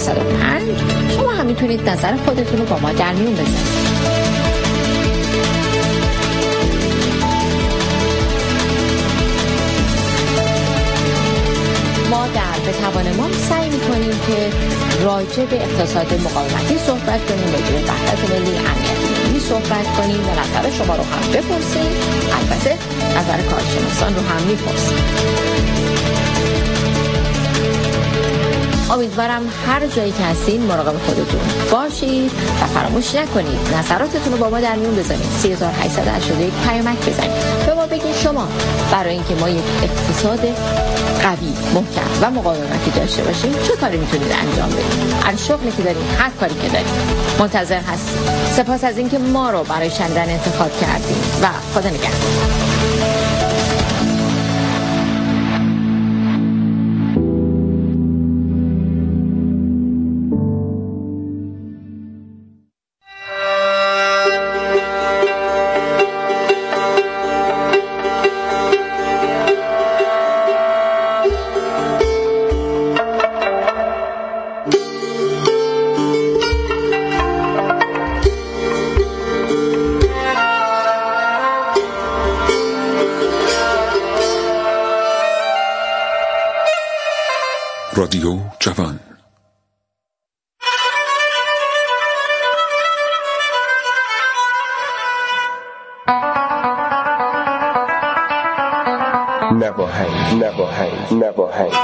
شما هم میتونید نظر خودتون رو با ما در میون بذارید. ما در به توان ما سعی میکنیم که راجع به اقتصاد مقاومتی صحبت کنیم، راجع به وحدت ملی، امنیت ملی صحبت کنیم و نظر شما رو هم بپرسیم. البته نظر کارشناسان رو هم میپرسیم. امیدوارم هر جایی که هستین مراقب خودتون باشید و فراموش نکنید نظراتتون رو با ما در میون بذارید. 3881 پیامک بزنید به ما بگید شما برای اینکه ما یک اقتصاد قوی، محکم و مقاومتی داشته باشیم چه کاری میتونید انجام بدید. هر شغلی که دارید، هر کاری که دارید، منتظر هستیم. سپاس از اینکه ما رو برای شنیدن انتخاب کردید و خدا نگهدار. رادیو جوان. نواهنگ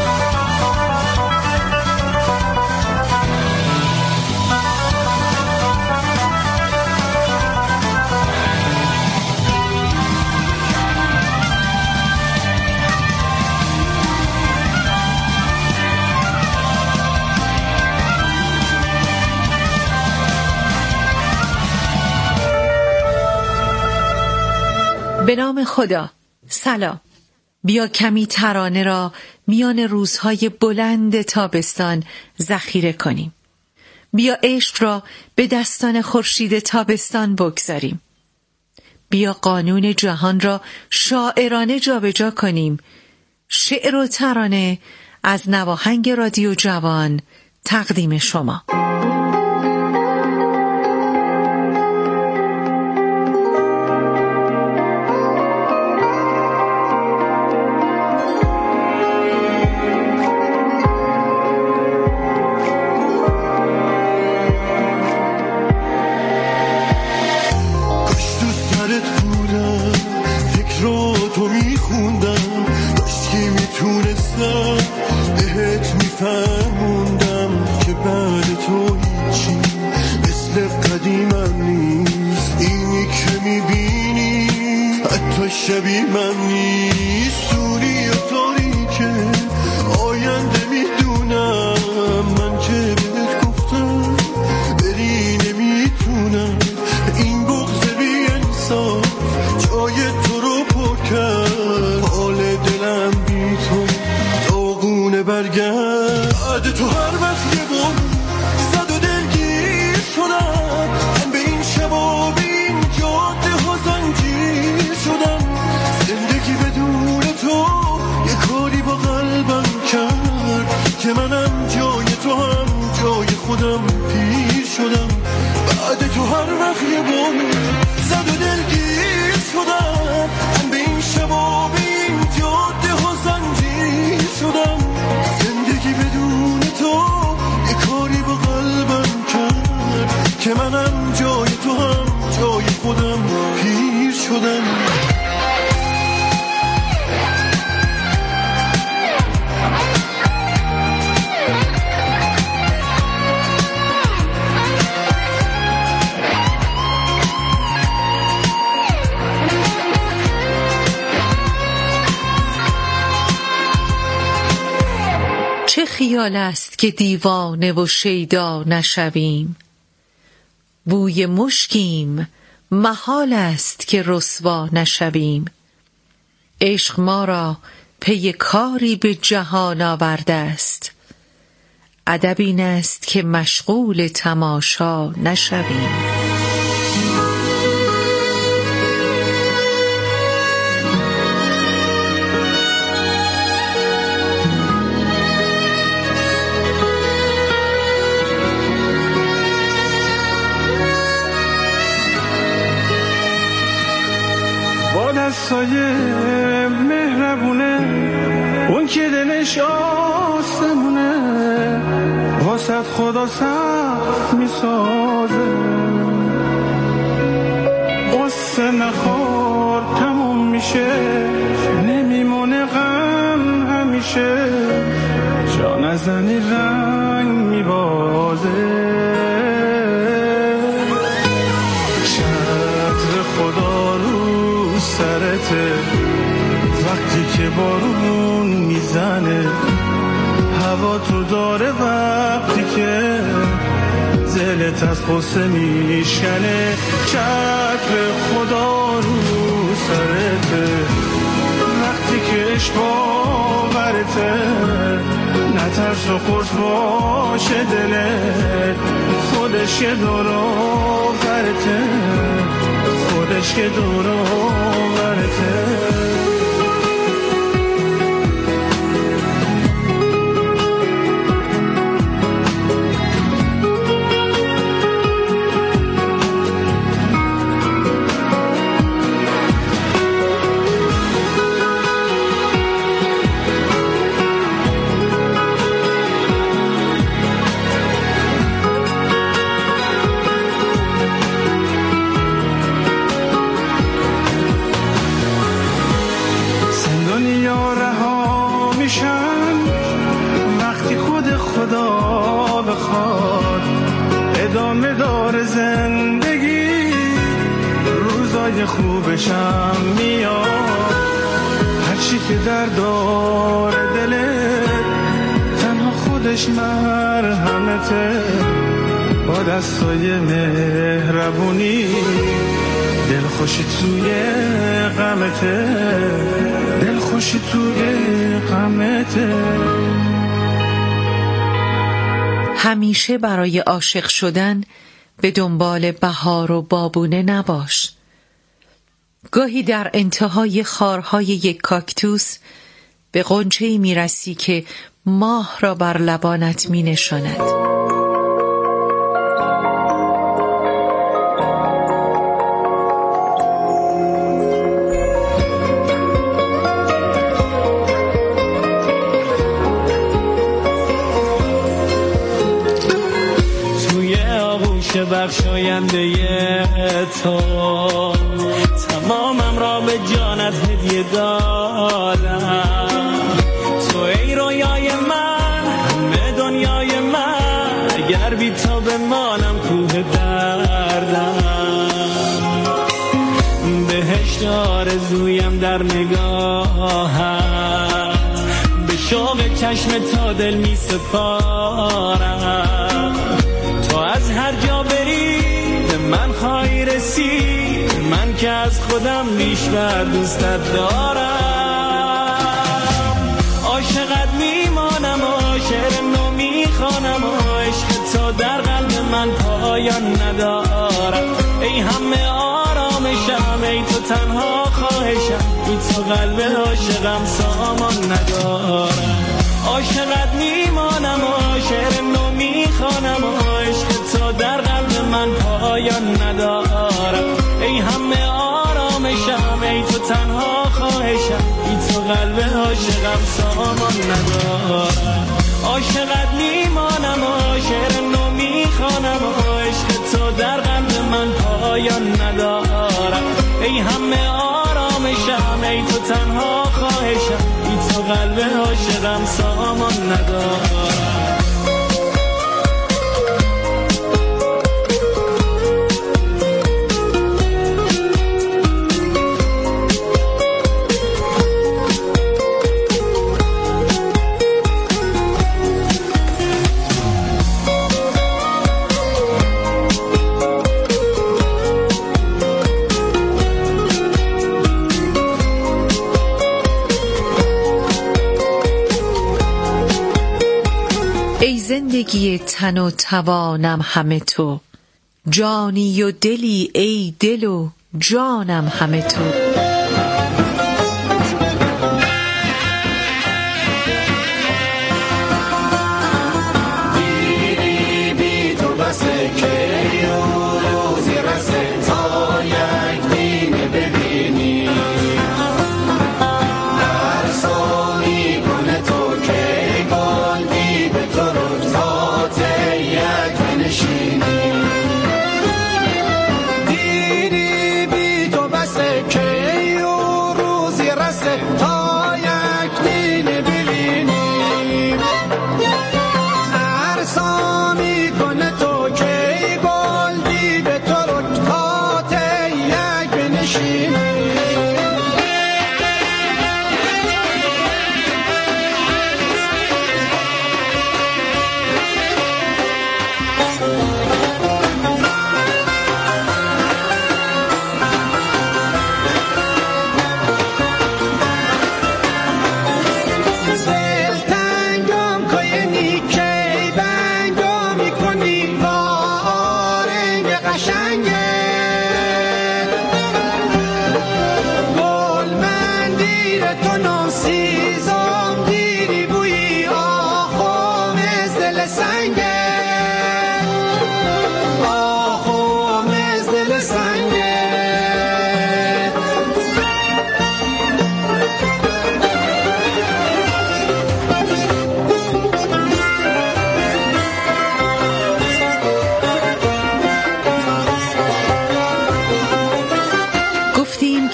به نام خدا. سلام. بیا کمی ترانه را میان روزهای بلند تابستان ذخیره کنیم. بیا عشق را به دستان خورشید تابستان بگذاریم. بیا قانون جهان را شاعرانه جابجا کنیم. شعر و ترانه از نواهنگ رادیو جوان تقدیم شما. شبیه من نیست، دوری و تاریکه آینده میدونم، من که بهت گفتم بری نمیتونم. این بغض بی انصاف جای تو رو پر کرد، حال دلم بی تو داغونه. برگرد بعد تو هر وقت یه بار زد و دلگیر شدم، من به این شبا به این جاده ها زنجیر شدم. زندگی بدون تو یه کاری با قلبم کرد که منم جای تو هم جای خودم پیر شدم. بعد تو هر وقت یه بار زد و دلگیر شدم، من به این شبا به این جاده ها زنجیر شدم. زندگی بدون تو یه کاری با قلبم کرد که منم جای تو هم جای خودم پیر شدم. چه خیال است که دیوانه و شیدا نشویم، بوی مشکیم محال است که رسوا نشویم. عشق ما را پی کاری به جهان آورده است، ادب این است که مشغول تماشا نشویم. واسد خدا سخت میسازه. قصه نخور تموم میشه، نمیمونه غم همیشه، جا نزنی رنگ میبازه. چتر خدا رو سرته وقتی که بارون میزنه، هوا تو داره وقتی که دلت از قصه میشکنه. چتر خدا رو سرته وقتی که اشباورته، نترس و خورس باشه دلت، خودش که دور آورته، خودش که دور آورته. خدا بخواد ادامه داره زندگی، روزای خوبشم میاد. هرچی که در داره دلت، تنها خودش مرهمته، با دستای مهربونی دلخوشی توی غمته، دلخوشی توی غمته. همیشه برای عاشق شدن به دنبال بهار و بابونه نباش. گاهی در انتهای خارهای یک کاکتوس به غنچه‌ای میرسی که ماه را بر لبانت مینشاند. بخشاینده تو تمامم را به جانت هدیه دادم. تو ای رویای من، همه دنیای من، اگر بی تو بمانم کوه دردم. بهشت آرزویم در نگاهم، به شوق چشم تا دل می سپارم. تو از هر جا بری به من خواهی رسید، من که از خودم بیشتر دوستت دارم. عاشقت میمانم و شعر نو میخوانم و عشق تو در قلب من پایان ندارم. ای همه آرامشم، ای تو تنها خواهشم، ای تو قلب عاشقم سامان ندارم. عاشقت میمانم و شعر نو میخوانم و عشق تو در قلب من پایان ندارم. ای همه آرامشم، ای تو تنها خواهشم، ای تو قلب عاشقم سامان ندارم. عاشقت میمانم و شعر نو میخوانم و عشق تو در قلب من پایان ندارم. ای همه آرامشم، ای تو تنها خواهشم، ای تو قلب عاشقم سامان ندارم. زندگی تن و توانم همه تو، جانی و دلی ای دل و جانم همه تو. Te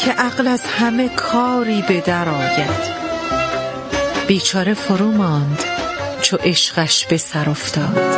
که عقل از همه کاری به در آید. بیچاره فرو ماند چو عشقش به سر افتاد.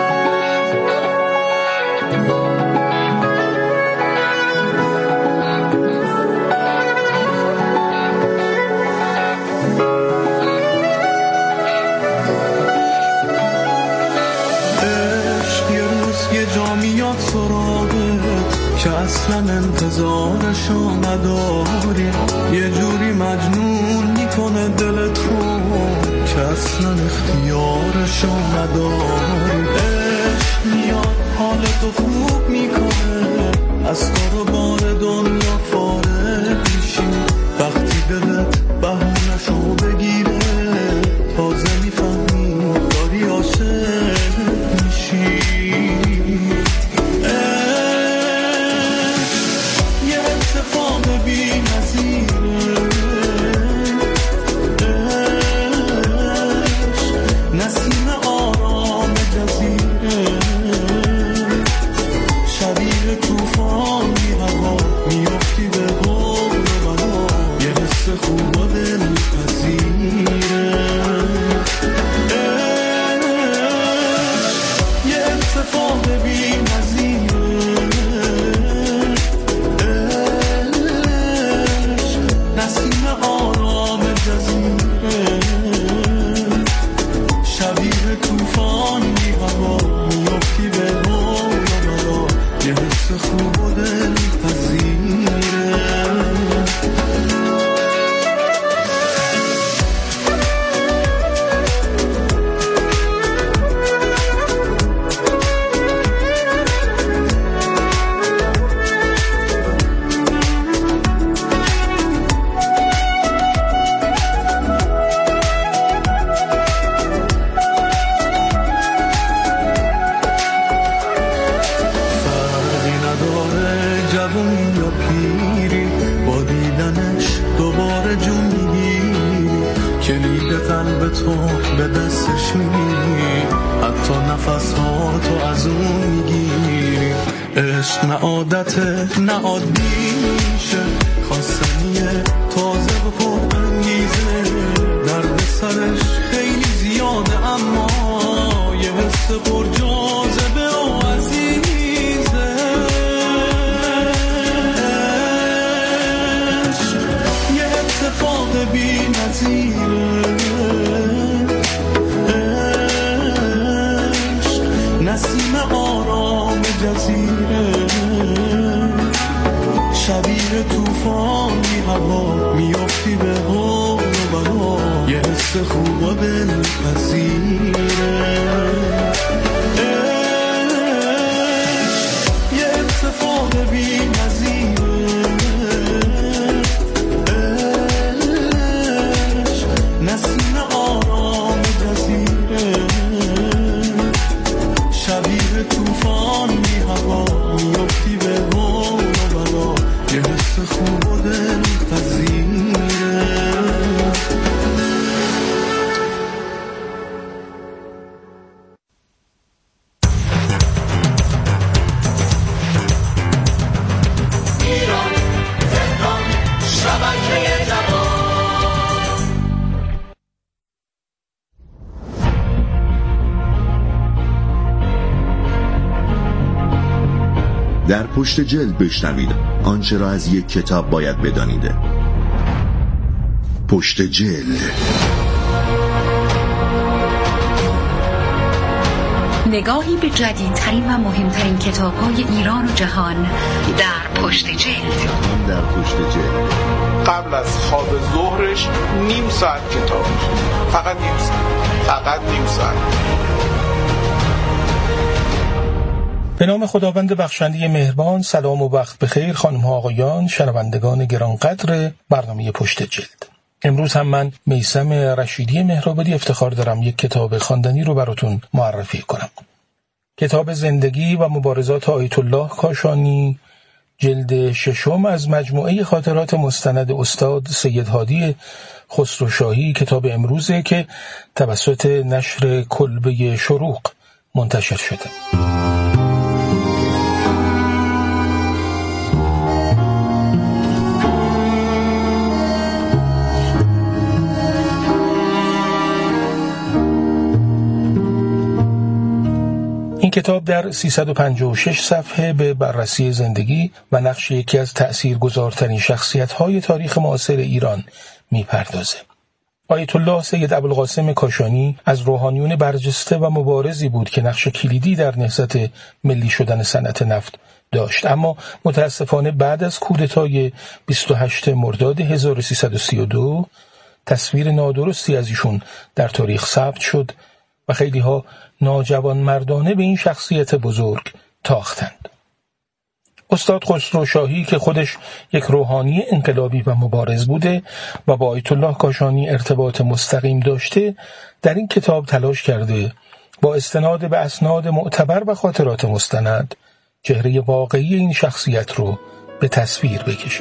که اصلا انتظارشو نداری، یه جوری مجنون میکنه دلت رو که اصلا اختیارشو نداری. عشق میاد حالتو خوب میکنه، از تو رو بار دنیا فارغ میشی. وقتی دلت بهونشو بگیره تازه میفهمی داری عاشق میشی. به دستش میگیری، حتی نفس ها تو از اون میگیری. عشق نه عادته نه عادی میشه، خواستنیه تازه و پر انگیزه. درد سرش خیلی زیاده اما یه حس پر جاذبه و عزیزه. عشق یه اتفاق بی نظیره، نسیم آرام جزیره. شبیه توفانی هوا میافتی به حال و بلا، یه حس خوب و دلپذیره. عشق یه اتفاق بی نظیره، عشق نسیم آرام جزیره. شبیه توفان بی هوا میافتی به حال و بلا، یه حس خوب و دلپذیره. ایران تهران شبکه جوان. در پشت جلد بشنوید آنچه را از یک کتاب باید بدانید. پشت جلد. نگاهی به جدیدترین و مهمترین کتاب‌های ایران و جهان در پشت جلد. در پشت جلد. قبل از خواب ظهرش نیم ساعت کتاب، فقط نیم ساعت. به نام خداوند بخشنده مهربان. سلام و وقت بخیر خانم ها آقایان، شنوندگان گرانقدر برنامه پشت جلد. امروز هم من میثم رشیدی مهرآبادی افتخار دارم یک کتاب خواندنی رو براتون معرفی کنم. کتاب زندگی و مبارزات آیت الله کاشانی، جلد 6 از مجموعه خاطرات مستند استاد سید هادی خسروشاهی، کتاب امروزه که توسط نشر کلبه شروق منتشر شده. کتاب در 356 صفحه به بررسی زندگی و نقش یکی از تأثیرگذارترین شخصیت‌های تاریخ معاصر ایران می‌پردازه. آیت الله سید ابوالقاسم کاشانی از روحانیون برجسته و مبارزی بود که نقش کلیدی در نهضت ملی شدن صنعت نفت داشت، اما متاسفانه بعد از کودتای 28 مرداد 1332 تصویر نادرستی از ایشون در تاریخ ثبت شد و خیلی‌ها ناجوانمردانه به این شخصیت بزرگ تاختند. استاد خسرو شاهی که خودش یک روحانی انقلابی و مبارز بوده و با آیت الله کاشانی ارتباط مستقیم داشته، در این کتاب تلاش کرده با استناد به اسناد معتبر و خاطرات مستند چهره واقعی این شخصیت رو به تصویر بکشه.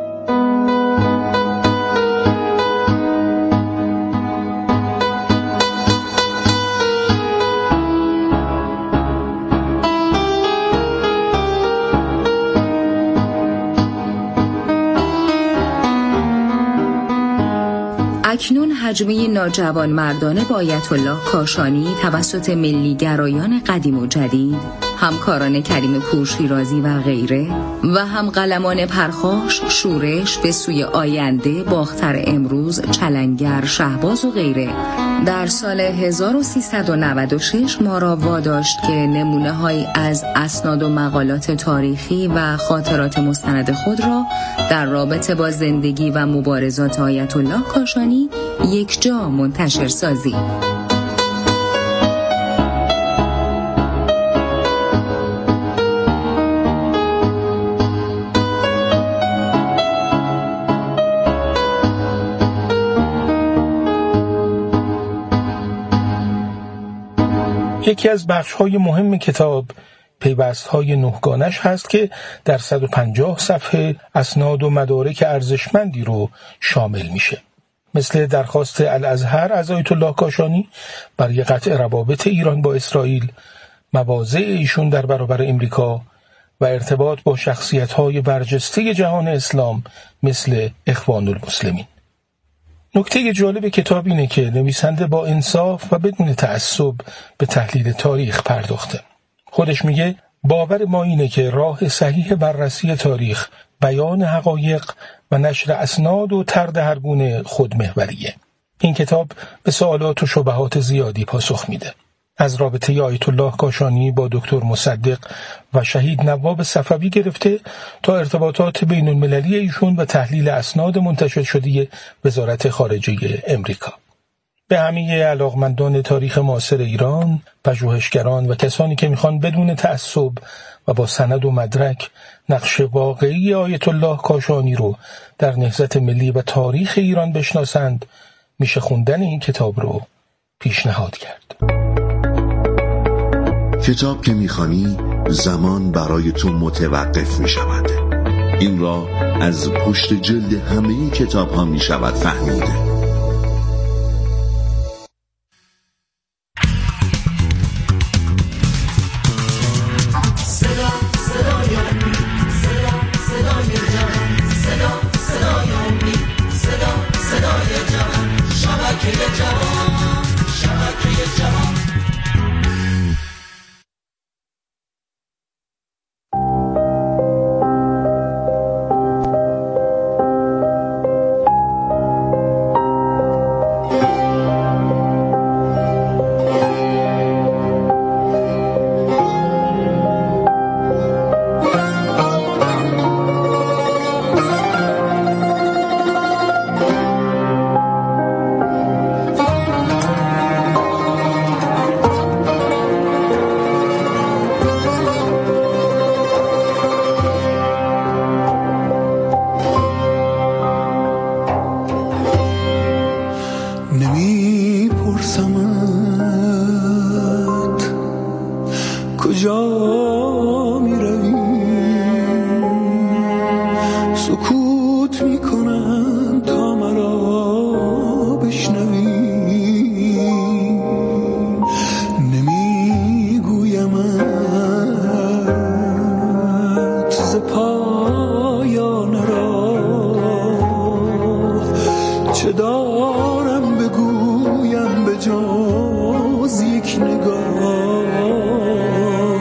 اکنون هجمه ناجوانمردانه با آیت الله کاشانی توسط ملیگرایان قدیم و جدید، همکاران کریم پورشیرازی و غیره و هم قلمان پرخاش، شورش به سوی آینده، باختر امروز، چلنگر، شهباز و غیره در سال 1396 ما را واداشت که نمونه‌هایی از اسناد و مقالات تاریخی و خاطرات مستند خود را در رابطه با زندگی و مبارزات آیت الله کاشانی یک جا منتشر سازی. یکی از بخش‌های مهم کتاب پیوست‌های نهگانش هست که در 150 صفحه اسناد و مدارک ارزشمندی رو شامل میشه، مثل درخواست الازهر از آیت الله کاشانی برای قطع روابط ایران با اسرائیل، مواضع ایشون در برابر امریکا و ارتباط با شخصیت‌های برجسته جهان اسلام مثل اخوان المسلمین. نکته جالب کتاب اینه که نویسنده با انصاف و بدون تعصب به تحلیل تاریخ پرداخته. خودش میگه باور ما اینه که راه صحیح بررسی تاریخ بیان حقایق و نشر اسناد و طرد هر گونه خودمحوریه. این کتاب به سوالات و شبهات زیادی پاسخ میده. از رابطه آیت الله کاشانی با دکتر مصدق و شهید نواب صفوی گرفته تا ارتباطات بین المللی ایشون و تحلیل اسناد منتشر شده وزارت خارجه امریکا. به همه علاقمندان تاریخ معاصر ایران، پژوهشگران و کسانی که میخوان بدون تعصب و با سند و مدرک نقش واقعی آیت الله کاشانی رو در نهضت ملی و تاریخ ایران بشناسند، میشه خوندن این کتاب رو پیشنهاد کرد. کتاب که میخوانی زمان برای تو متوقف میشود. این را از پشت جلد همه کتاب ها میشود فهمیده. بجز یک نگاه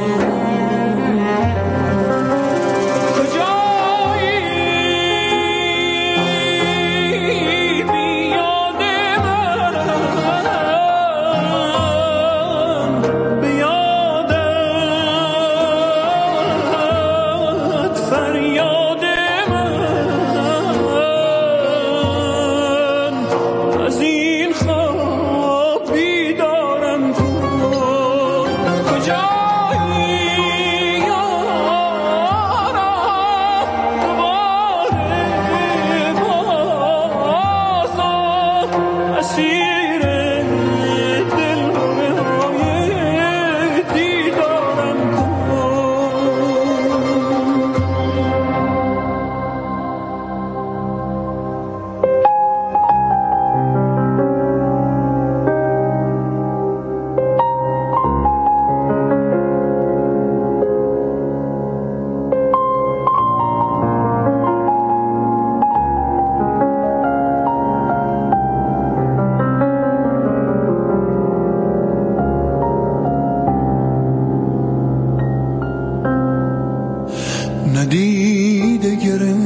ندیده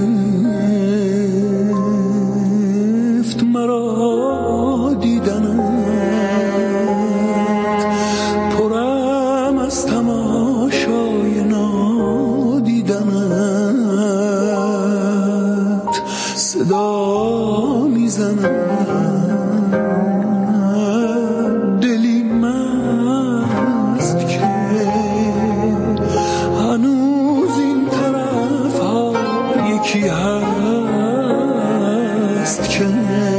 گرفت مرا دیدنت، پرم از تماشای نادیدنت، صدا میزند دلی مست که هنوز این طرف ها یکی هست که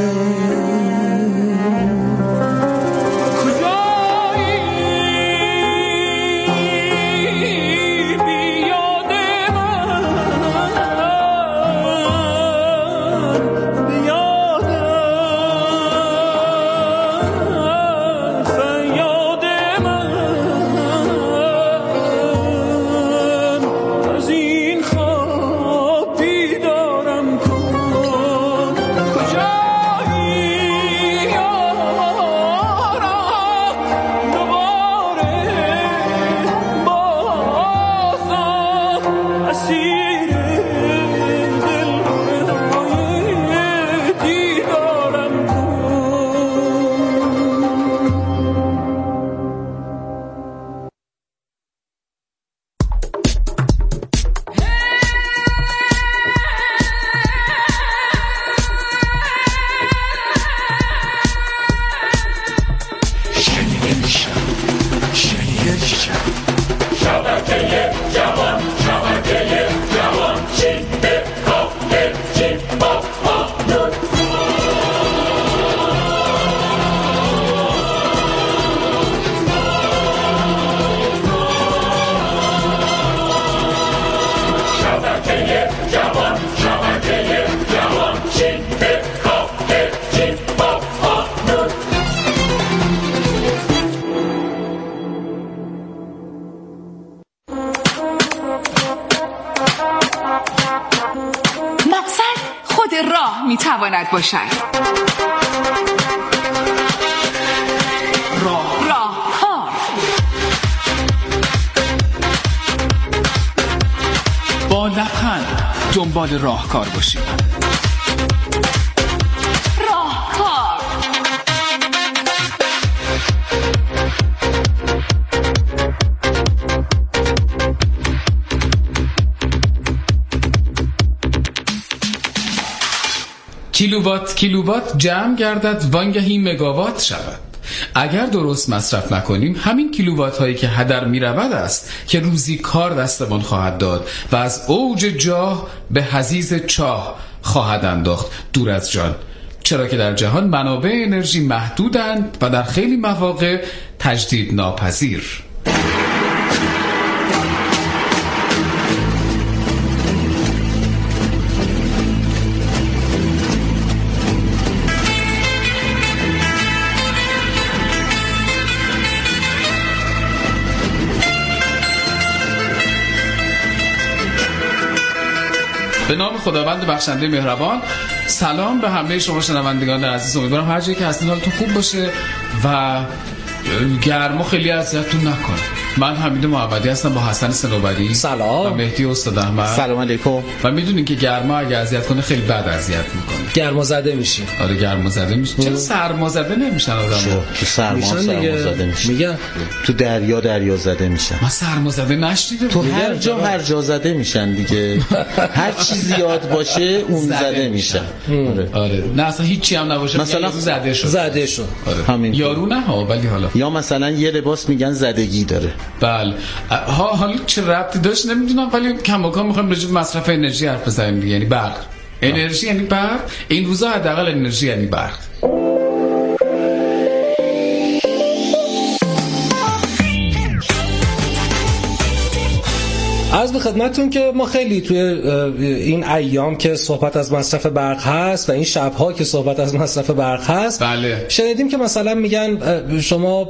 میتواند باشد. راهکار با لبخند دنبال راهکار باشید. راهکار کیلووات جمع گردد وانگهی مگاوات شود. اگر درست مصرف نکنیم همین کیلووات هایی که هدر می رود است که روزی کار دستمان خواهد داد و از اوج جاه به حضیض چاه خواهد انداخت دور از جان، چرا که در جهان منابع انرژی محدودند و در خیلی مواقع تجدید ناپذیر. به نام خداوند بخشنده مهربان. سلام به همه شما شنوندگان عزیز، امیدوارم هر جایی که هستین حالتون خوب باشه و گرما خیلی اذیتتون نکنه. من حمید معبدی هستم با حسن صنوبری. سلام. و مهدی استاد احمد. سلام علیکم. و میدونین که گرما اگه اذیت کنه خیلی بد اذیت میکنه. گرما زده میشی. آره گرما زده میشی. چرا سرما زده نمیشن آدم‌ها؟ تو سرما زده میشن. میگن تو دریا زده میشن. ما سرما زده نشدیده. تو هر جا زده میشن دیگه. هر چی زیاد باشه اون زده میشن. آره. نه اصلا هیچی هم نباشه مثلا زده شد. آره. همین. یارو نه ها ولی حالا یا مثلا یه لباس میگن زدگی داره. بله. حالا چه ربطی داشت نمیدونم، ولی کماکان میخوایم راجع به مصرف انرژی حرف بزنیم دیگه. یعنی برق، انرژی یعنی برق. این روزا حداقل انرژی یعنی برق. عرض به خدمتتون که ما خیلی توی این ایام که صحبت از مصرف برق هست و این شب‌ها که صحبت از مصرف برق هست، بله، شنیدیم که مثلا میگن شما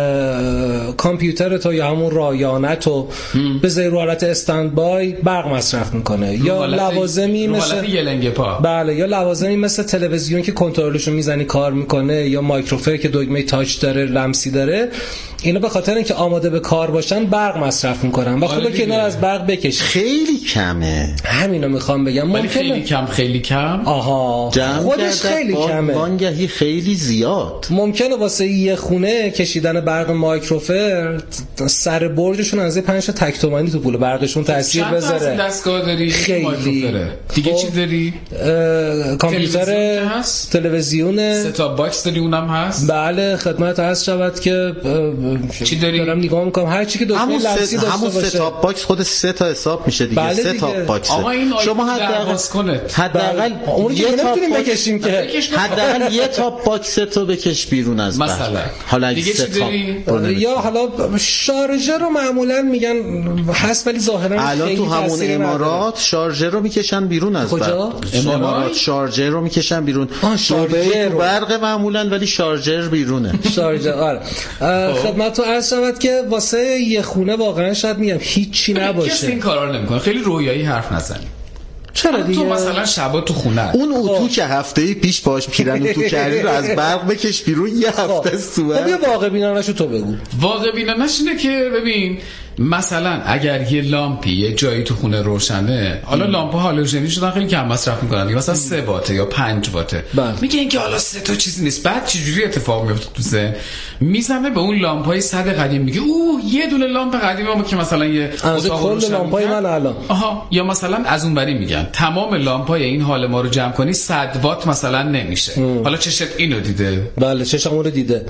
کامپیوترتو یا همون رایانه‌تو بذاری رو حالت استندبای برق مصرف میکنه، یا لوازمی مثل یلنگ پا، بله، یا لوازمی مثل تلویزیون که کنترلشو میزنی کار میکنه، یا مایکروفر که دکمه تاچ داره، لمسی داره، اینا به خاطر اینکه آماده به کار باشن برق مصرف میکنن و خوبه که اینا از برق بکش. خیلی کمه، همینو میخوام بگم. ولی خیلی کم. آها، خودش خیلی کمه، وانگهی خیلی زیاد. ممکنه واسه یه خونه کشیدن برق مایکروفر سر برجشون از 5 تا تک تومانی تو پول برقشون تاثیر بذاره. چند تا دستگاه داری؟ مایکروفره. دیگه چی داری؟ کامپیوتر، تلویزیون، ست باکس داری، اونم هست؟ بله، خدمت هست شود که چی داری؟ دارم نگاه میکنم هر چی که دکمه لمسی داشته باشه. همون ست باکس خود 3 تا حساب میشه دیگه. 3 تا باکس. شما حداقل اون که نمیتونیم بکشیم که حداقل یه تا باکس تو بکش بیرون از برق. مثلا حالا دیگه چی داری؟ یا حالا شارژر رو معمولا میگن هست، ولی ظاهرا الان تو همون امارات شارژر رو میکشن بیرون از برق. امارات شارژر رو میکشن بیرون. شارژر برق معمولا، ولی شارژر بیرونه. شارژر آره. خدمتتون عرض شود که واسه یه خونه واقعا شاید میگم هیچی نباشه. کسی این کارا رو نمیکنه. خیلی رویایی حرف نزنیم. چرا دیگه؟ تو مثلا شبا تو خونه اون اتو که هفته پیش باش پیرن اتو کردی رو از برق بکش بیرون یه هفته سوه. خب یه واقع بینانه‌شو تو بگو. واقع بینانه‌ش اینه که ببین مثلا اگر یه لامپی یه جایی تو خونه روشنه، حالا لامپ هالوژنی شدن خیلی کم مصرف میکنن دیگه، مثلا 3 واته یا 5 واته، میگه اینکه حالا 3 تا چیزی نیست. بعد چجوری اتفاق میفته تو ذهن؟ میزنه به اون لامپای صد قدیم، میگه اوه یه دونه لامپ قدیمی ما که مثلا یه اتاق روشن لامپای من الان، آها، یا مثلا از اونوری میگن تمام لامپای این حال ما رو جمع کنی 100 وات مثلا نمیشه. حالا چشت اینو دیده؟ بله، چشم اون رو دیده.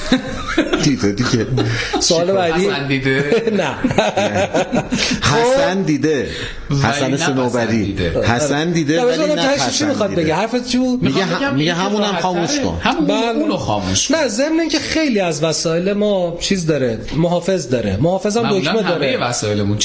دیده. سوال بعدی دیده؟ نه. حسن دیده، حسن صنوبری حسن دیده، ولی نه حسن میخواد بگه. حرفت چی بود؟ میگه همونم خاموش کن. همونو خاموش کن. نه، ضمن اینکه خیلی از وسایل ما چیز داره، محافظ داره، محافظم دکمه داره. همه وسایلمون